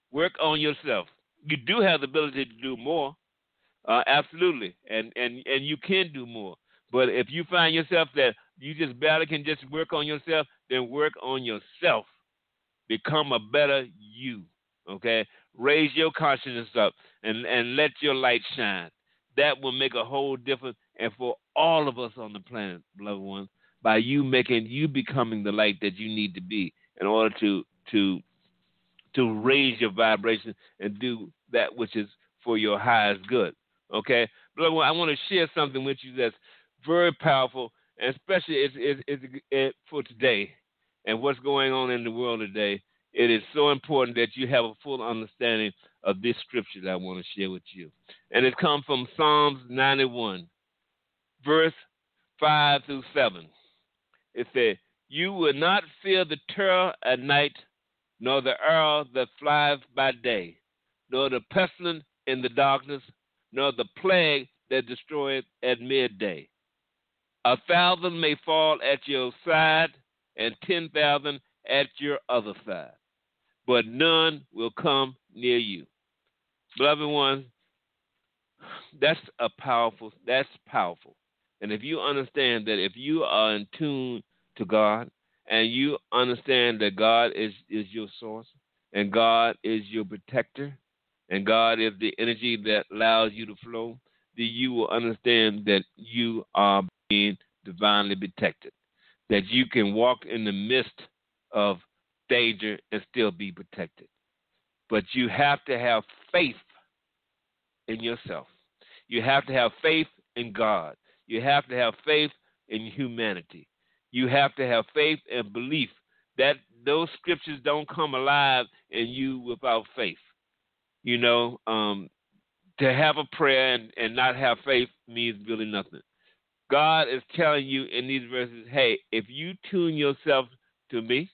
Work on yourself. You do have the ability to do more, uh, absolutely, and, and, and you can do more. But if you find yourself that you just barely can just work on yourself, then work on yourself. Become a better you, okay? Raise your consciousness up and, and let your light shine. That will make a whole difference, and for all of us on the planet, beloved ones, by you making, you becoming the light that you need to be in order to to to raise your vibration and do that which is for your highest good, okay? Beloved one, I want to share something with you that's very powerful, and especially it's, it's, it's, it's for today and what's going on in the world today. It is so important that you have a full understanding of this scripture that I want to share with you. And it comes from Psalms ninety-one, verse five through seven. It says, "You will not fear the terror at night, nor the arrow that flies by day, nor the pestilence in the darkness, nor the plague that destroyeth at midday. A thousand may fall at your side, and ten thousand at your other side, but none will come near you." Beloved ones, that's a powerful, that's powerful. And if you understand that if you are in tune to God and you understand that God is, is your source and God is your protector and God is the energy that allows you to flow, then you will understand that you are being divinely protected, that you can walk in the midst of danger and still be protected. But you have to have faith in yourself. You have to have faith in God. You have to have faith in humanity. You have to have faith and belief that those scriptures don't come alive in you without faith. You know, um, to have a prayer and, and not have faith means really nothing. God is telling you in these verses, hey, if you tune yourself to me,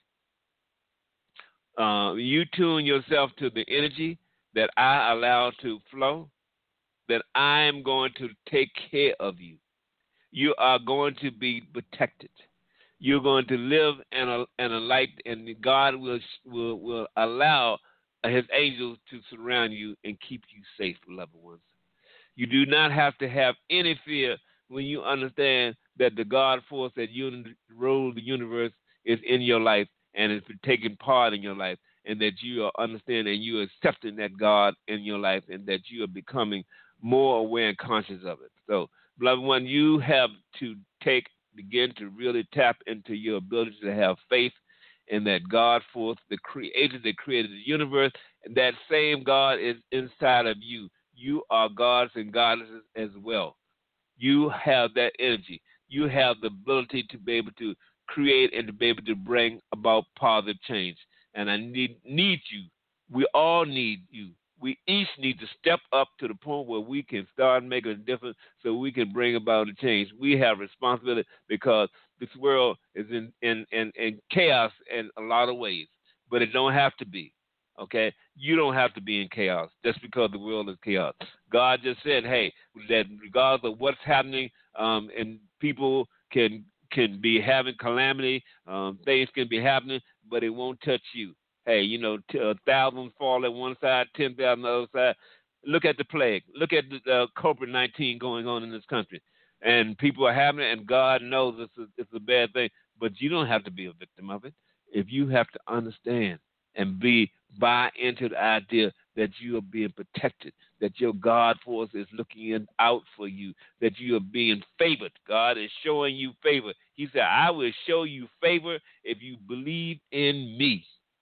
uh, you tune yourself to the energy that I allow to flow, that I am going to take care of you. You are going to be protected. You're going to live in a, in a light, and God will, will, will allow his angels to surround you and keep you safe, beloved ones. You do not have to have any fear when you understand that the God force that un- rule the universe is in your life and is taking part in your life, and that you are understanding and you are accepting that God in your life, and that you are becoming more aware and conscious of it. So, beloved one, you have to take, begin to really tap into your ability to have faith in that God force, the creator that created the universe, and that same God is inside of you. You are gods and goddesses as well. You have that energy. You have the ability to be able to create and to be able to bring about positive change. And I need need you. We all need you. We each need to step up to the point where we can start making a difference so we can bring about a change. We have responsibility because this world is in, in, in, in chaos in a lot of ways, but it don't have to be, okay? You don't have to be in chaos just because the world is chaos. God just said, hey, that regardless of what's happening, um, and people can can be having calamity, um, things can be happening, but it won't touch you. Hey, you know, t- a thousand fall at one side, ten thousand on the other side. Look at the plague. Look at the uh, COVID nineteen going on in this country. And people are having it, and God knows it's a, it's a bad thing. But you don't have to be a victim of it. If you have to understand and be buy into the idea that you are being protected, that your God force is looking in, out for you, that you are being favored. God is showing you favor. He said, I will show you favor if you believe in me.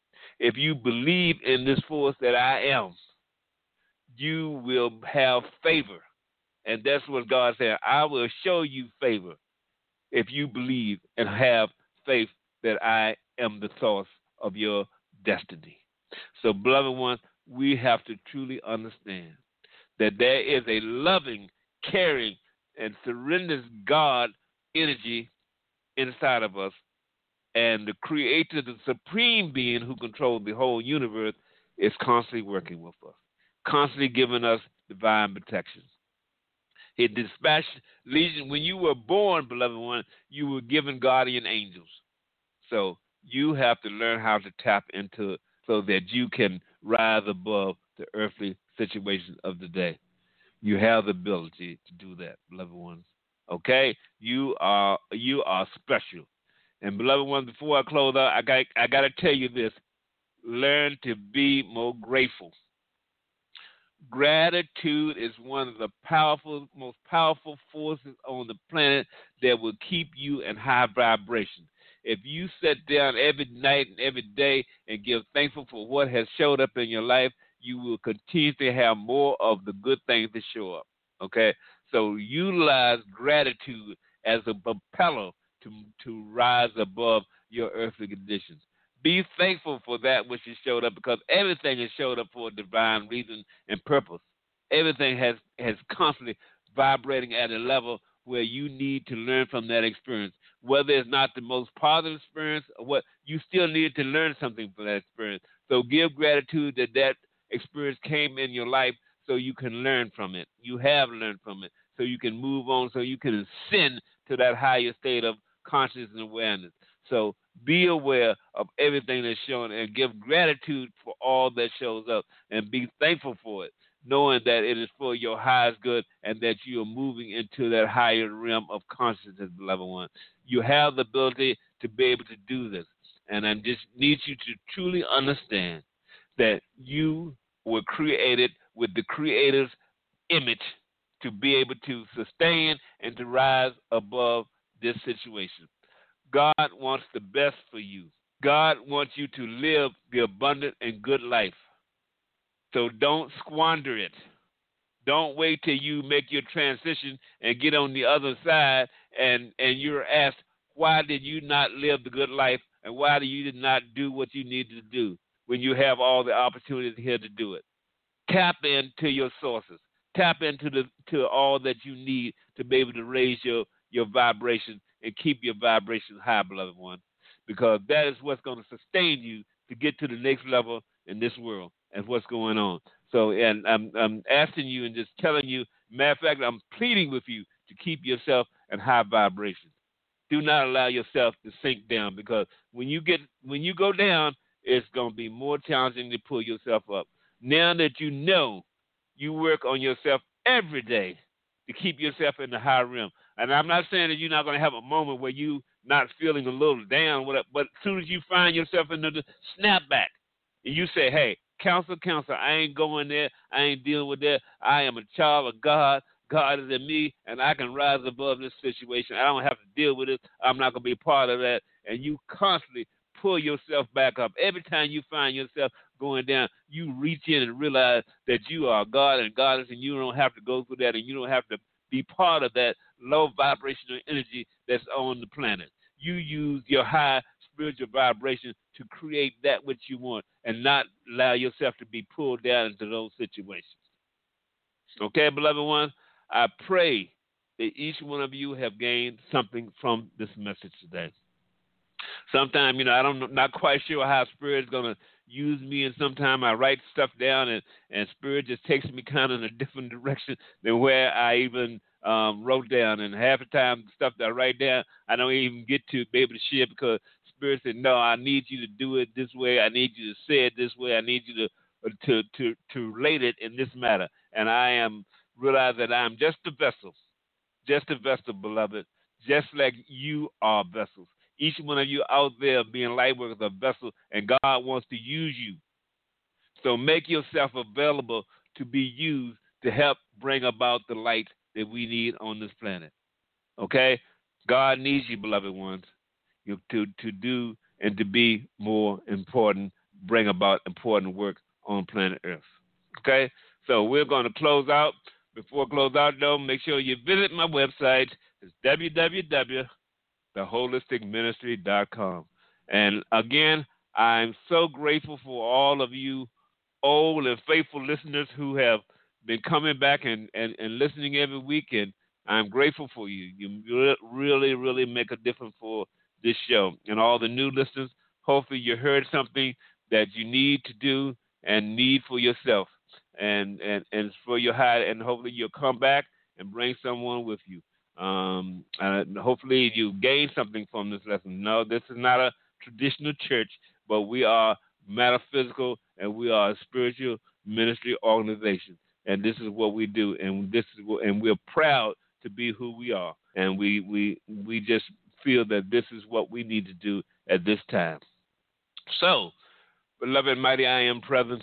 If you believe in this force that I am, you will have favor. And that's what God said. I will show you favor if you believe and have faith that I am the source of your destiny. So, beloved ones, we have to truly understand that there is a loving, caring, and surrenders God energy inside of us. And the creator, the supreme being who controls the whole universe, is constantly working with us, constantly giving us divine protection. He dispatched legion. When you were born, beloved one, you were given guardian angels. So you have to learn how to tap into it so that you can rise above the earthly situations of the day. You have the ability to do that, beloved ones. Okay? You are you are special. And beloved ones, before I close out, I got I gotta tell you this. Learn to be more grateful. Gratitude is one of the powerful, most powerful forces on the planet that will keep you in high vibration. If you sit down every night and every day and give thankful for what has showed up in your life, you will continue to have more of the good things to show up. Okay? So utilize gratitude as a propeller to, to rise above your earthly conditions. Be thankful for that which has showed up because everything has showed up for a divine reason and purpose. Everything has, has constantly vibrating at a level where you need to learn from that experience. Whether it's not the most positive experience or what, you still need to learn something from that experience. So give gratitude that that experience came in your life so you can learn from it. You have learned from it so you can move on, so you can ascend to that higher state of consciousness and awareness. So be aware of everything that's shown and give gratitude for all that shows up and be thankful for it, knowing that it is for your highest good and that you are moving into that higher realm of consciousness, beloved one. You have the ability to be able to do this. And I just need you to truly understand that you were created with the Creator's image to be able to sustain and to rise above this situation. God wants the best for you. God wants you to live the abundant and good life. So don't squander it. Don't wait till you make your transition and get on the other side and, and you're asked, why did you not live the good life and why did you did not do what you needed to do when you have all the opportunities here to do it? Tap into your sources. Tap into the to all that you need to be able to raise your, your vibration and keep your vibration high, beloved one, because that is what's going to sustain you to get to the next level in this world and what's going on. So, and I'm, I'm asking you and just telling you, matter of fact, I'm pleading with you to keep yourself in high vibration. Do not allow yourself to sink down because when you get when you go down, it's going to be more challenging to pull yourself up. Now that you know, you work on yourself every day to keep yourself in the high realm. And I'm not saying that you're not going to have a moment where you not feeling a little down, but as soon as you find yourself in the snap back, and you say, hey, counsel, counsel, I ain't going there. I ain't dealing with that. I am a child of God. God is in me, and I can rise above this situation. I don't have to deal with it. I'm not going to be part of that. And you constantly pull yourself back up. Every time you find yourself going down, you reach in and realize that you are God and Goddess, and you don't have to go through that, and you don't have to be part of that low vibrational energy that's on the planet. You use your high spiritual vibration to create that which you want and not allow yourself to be pulled down into those situations. Okay, beloved ones, I pray that each one of you have gained something from this message today. Sometimes, you know, I don't, I'm not quite sure how Spirit is going to use me, and sometimes I write stuff down, and, and Spirit just takes me kind of in a different direction than where I even um, wrote down. And half the time, the stuff that I write down, I don't even get to be able to share because Spirit said, no, I need you to do it this way. I need you to say it this way. I need you to to to, to relate it in this matter. And I am realize that I am just a vessel, just a vessel, beloved, just like you are vessels. Each one of you out there being light workers are vessels, and God wants to use you. So make yourself available to be used to help bring about the light that we need on this planet. Okay? God needs you, beloved ones, you, to, to do and to be more important, bring about important work on planet Earth. Okay? So we're going to close out. Before I close out, though, make sure you visit my website. It's w w w dot the holistic ministry dot com. And again, I'm so grateful for all of you old and faithful listeners who have been coming back and, and, and listening every week. And I'm grateful for you. You really, really make a difference for this show. And all the new listeners, hopefully you heard something that you need to do and need for yourself. And, and, and for your high, and hopefully you'll come back and bring someone with you. Um, and hopefully you gain something from this lesson. No, this is not a traditional church, but we are metaphysical and we are a spiritual ministry organization, and this is what we do, and this is what, and we're proud to be who we are, and we we we just feel that this is what we need to do at this time. So, beloved and mighty, I am present.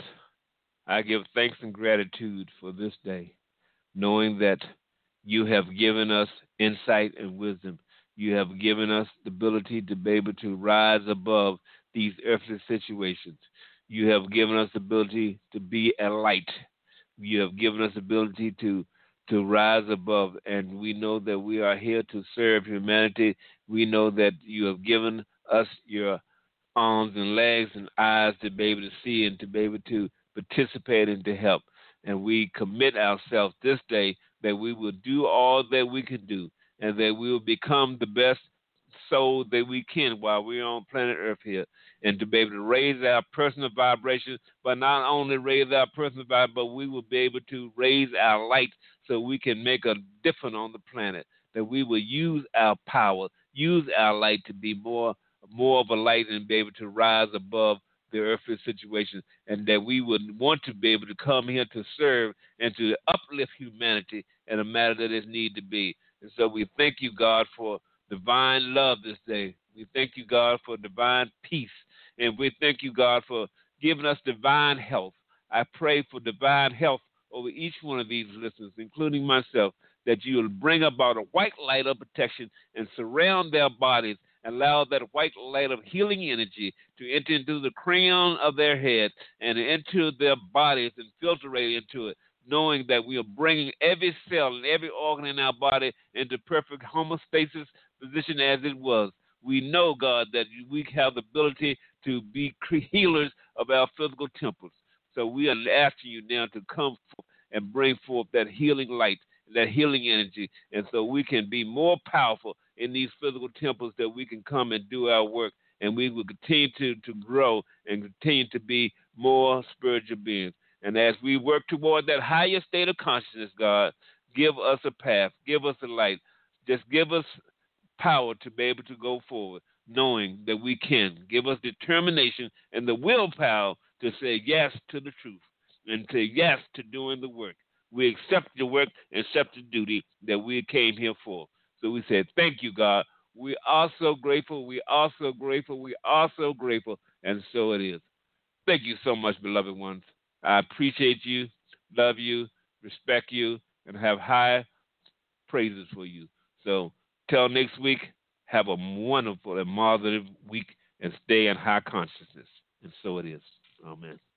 I give thanks and gratitude for this day, knowing that you have given us insight and wisdom. You have given us the ability to be able to rise above these earthly situations. You have given us the ability to be a light. You have given us the ability to to rise above, and we know that we are here to serve humanity. We know that you have given us your arms and legs and eyes to be able to see and to be able to participate and to help. And we commit ourselves this day that we will do all that we can do and that we will become the best soul that we can while we're on planet Earth here, and to be able to raise our personal vibration, but not only raise our personal vibration, but we will be able to raise our light so we can make a difference on the planet, that we will use our power, use our light to be more more of a light and be able to rise above the earthly situation, and that we would want to be able to come here to serve and to uplift humanity in a matter that is need to be. And so we thank you, God, for divine love this day. We thank you, God, for divine peace. And we thank you, God, for giving us divine health. I pray for divine health over each one of these listeners, including myself, that you will bring about a white light of protection and surround their bodies, and allow that white light of healing energy to enter into the crown of their head and into their bodies and filtrate into it, knowing that we are bringing every cell and every organ in our body into perfect homeostasis position as it was. We know, God, that we have the ability to be healers of our physical temples. So we are asking you now to come forth and bring forth that healing light, that healing energy, and so we can be more powerful in these physical temples, that we can come and do our work, and we will continue to, to grow and continue to be more spiritual beings. And as we work toward that higher state of consciousness, God, give us a path, give us a light, just give us power to be able to go forward, knowing that we can. Give us determination and the willpower to say yes to the truth and say yes to doing the work. We accept the work and accept the duty that we came here for. So we said, thank you, God. We are so grateful. We are so grateful. We are so grateful. And so it is. Thank you so much, beloved ones. I appreciate you, love you, respect you, and have high praises for you. So till next week, have a wonderful and marvelous week and stay in high consciousness. And so it is. Amen.